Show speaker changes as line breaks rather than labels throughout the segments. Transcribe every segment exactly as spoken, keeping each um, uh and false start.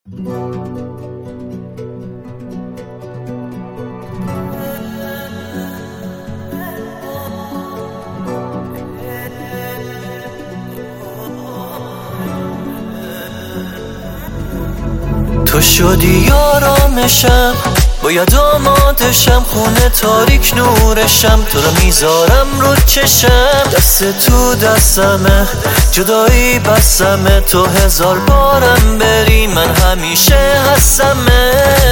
تو شدی آرامشم، باید آمادشم، خونه تاریک نورشم، تو رو میذارم رو چشم، دست تو دستمه، جدایی بسمه، تو هزار بارم بری من همیشه هستمه.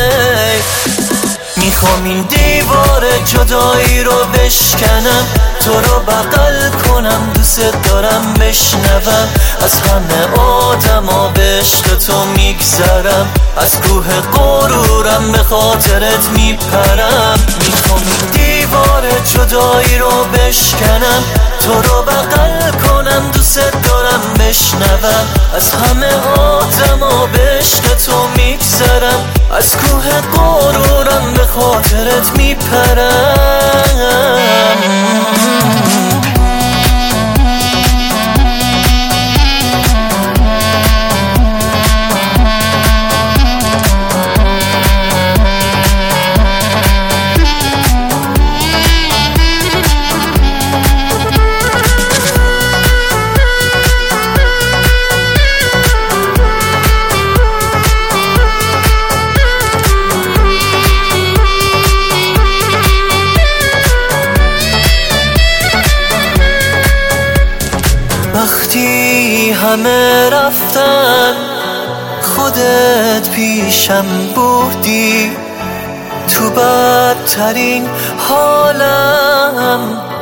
میخوام این دیوار جدایی رو بشکنم، تو رو بغل کنم، دوست دارم بشنوم، از همه آدما به عشق تو میگذرم، از کوه غرورم به خاطرت میپرم. میخوام این دیوار جدایی رو بشکنم، تو رو بغل کنم، دوست دارم بشنوم، از همه آدما به عشق تو میگذرم، از کوه غرورم به خاطرت میپرم. وقتی همه رفتن خودت پیشم بودی، تو بدترین حالم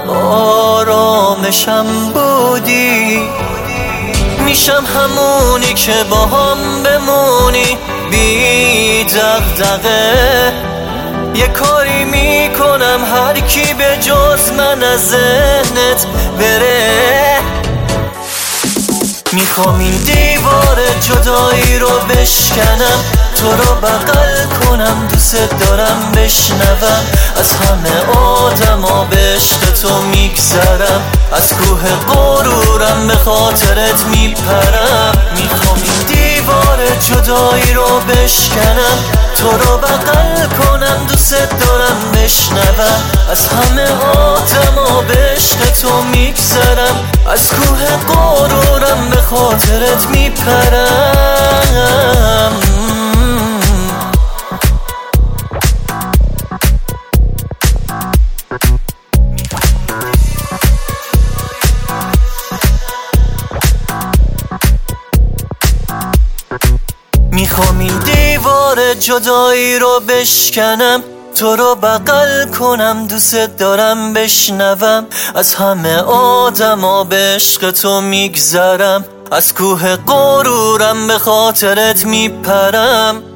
آرامشم بودی، میشم همونی که با هم بمونی بی دغدغه، یه کاری میکنم هر کی به جز من از ذهنت بره. میخوام این دیوار جدایی رو بشکنم، تو رو بغل کنم، دوست دارم بشنوم، از همه آدما به عشق تو میگذرم، از کوه غرورم به خاطرت میپرم. میخوام این دیوار جدایی رو بشکنم، تو رو بغل کنم، دوست دارم بشنوم، از همه آدما به عشق تو میگذرم، از کوه غرورم به خاطرت میپرم. میخوام این دیوار جدایی رو بشکنم، تو رو بغل کنم، دوست دارم بشنوم، از همه آدما به عشق تو میگذرم، از کوه غرورم به خاطرت میپرم.